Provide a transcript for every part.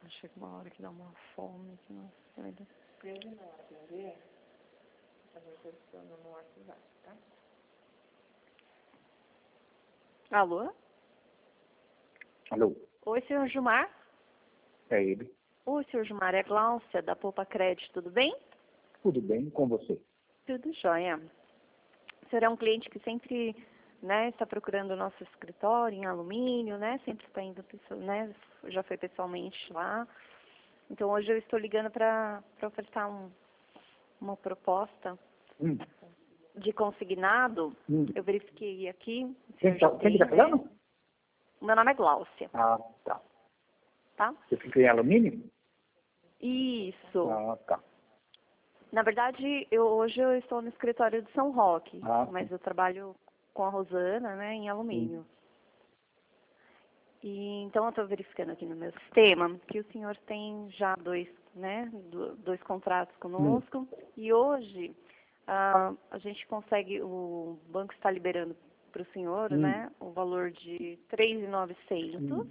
Chega uma hora que dá uma fome, que não sei. Se ele não atender, a gente adiciona no WhatsApp, tá? Alô? Alô, Oi, senhor Gilmar? é ele. Oi, senhor Gilmar, é Gláucia, da Poupa Crédito, tudo bem? Tudo bem com você? Tudo jóia. O senhor é um cliente que sempre, né, está procurando o nosso escritório em alumínio, né? Sempre está indo, né? Já foi pessoalmente lá. Então, hoje eu estou ligando para ofertar uma proposta de consignado. Eu verifiquei aqui. O senhor já Quem tem, está falando? né? Meu nome é Gláucia, Ah, tá. tá? Você fica em alumínio? Isso. Ah, tá. Na verdade, hoje eu estou no escritório de São Roque, Ah, mas eu trabalho com a Rosana, né, em alumínio. E então eu estou verificando aqui no meu sistema que o senhor tem já dois contratos conosco. E hoje a gente consegue, o banco está liberando para o senhor, né, o valor de 3.900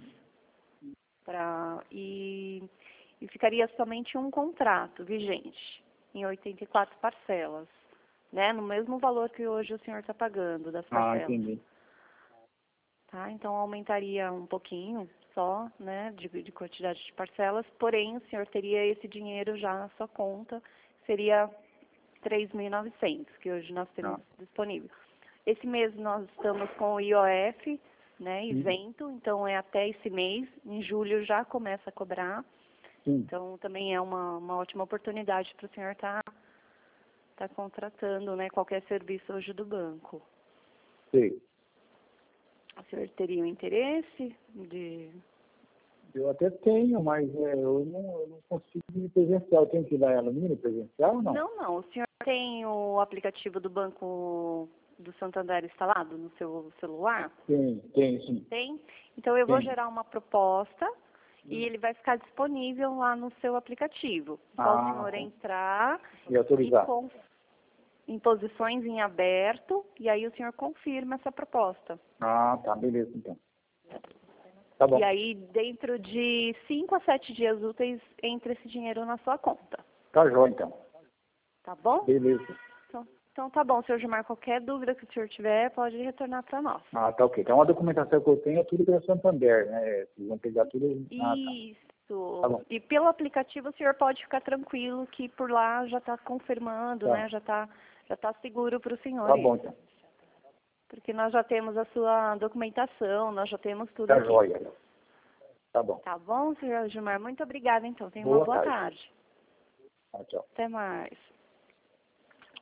e ficaria somente um contrato vigente em 84 parcelas, né, no mesmo valor que hoje o senhor está pagando das parcelas. Entendi. Tá? Então, aumentaria um pouquinho só, né, de quantidade de parcelas, porém, o senhor teria esse dinheiro já na sua conta, seria 3.900, que hoje nós temos disponível. Esse mês nós estamos com o IOF, né, isento, então é até esse mês, em julho já começa a cobrar, então também é uma ótima oportunidade para o senhor estar contratando, né, qualquer serviço hoje do banco. Sim. O senhor teria um interesse de... Eu até tenho, mas eu não consigo ir presencial. Eu tenho que ir lá em alumínio presencial ou não? Não. O senhor tem o aplicativo do Banco do Santander instalado no seu celular? Tem, sim. Tem? Então eu vou gerar uma proposta e ele vai ficar disponível lá no seu aplicativo. Só o senhor entrar E autorizar. Em posições em aberto e aí o senhor confirma essa proposta. Ah, tá. Beleza, então. Tá bom. E aí, dentro de 5 a 7 dias úteis, entra esse dinheiro na sua conta. Tá jóia, então. Tá bom? Beleza. Então tá bom, senhor Gilmar. Qualquer dúvida que o senhor tiver, pode retornar para nós. Ah, tá ok. Então a documentação que eu tenho é tudo pela Santander, né? Vocês vão pegar tudo... Isso. Tá bom. E pelo aplicativo o senhor pode ficar tranquilo que por lá já está confirmando, né? Já tá seguro para o senhor. Tá bom, então. Porque nós já temos a sua documentação, nós já temos tudo Tá aqui. jóia. Tá bom. Tá bom, senhor Gilmar? Muito obrigada, então. Tenha uma boa tarde. Tchau. Até mais.